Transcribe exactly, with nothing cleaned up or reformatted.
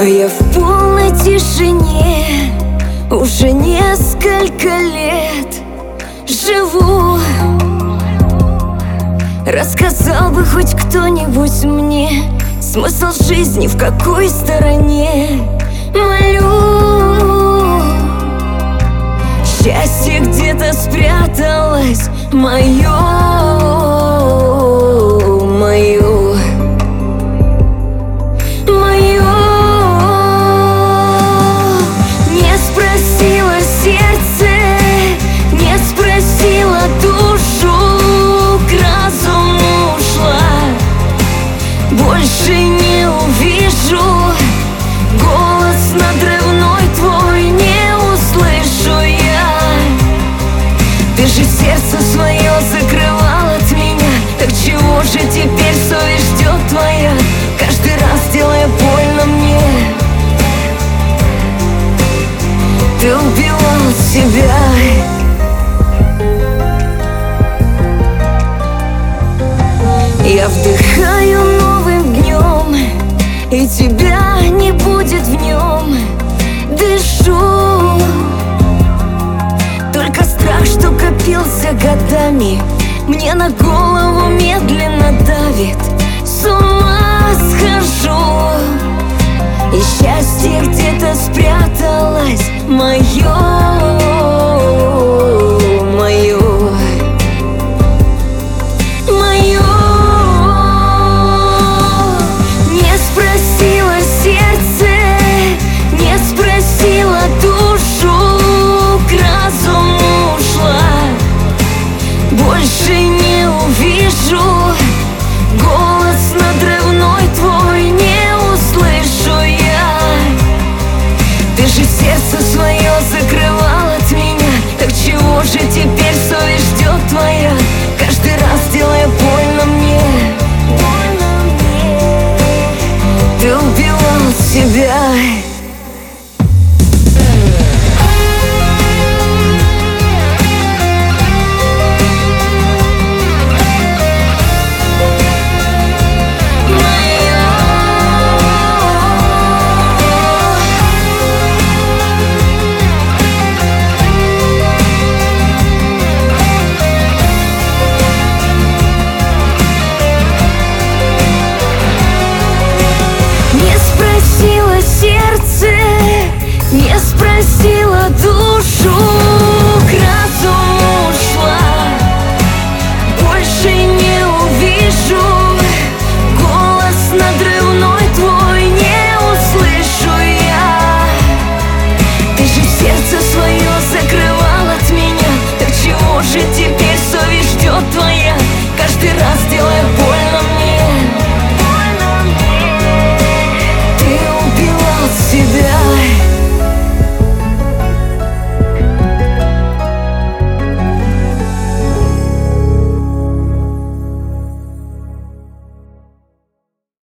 А я в полной тишине уже несколько лет живу. Рассказал бы хоть кто-нибудь мне смысл жизни, в какой стороне. Молю, счастье где-то спряталось, мое, мое, мое. Не спросила сердце, не спросила душу, к разуму ушла. Больше не увижу, голос надрывной твой не услышу я. Ты же сердце свое закрывал от меня, так чего же теперь совесть ждет твоя, каждый раз делая больно мне? Ты убивал себя. Я вдыхаю новым днем, и тебя не будет в нем. Дышу, только страх, что копился годами, мне на голову медленно давит. С ума схожу, и счастье где-то спряталось, мое, мое, мое. Не спросила сердце, не спросила душу, к разуму ушла. Больше не увижу, голос на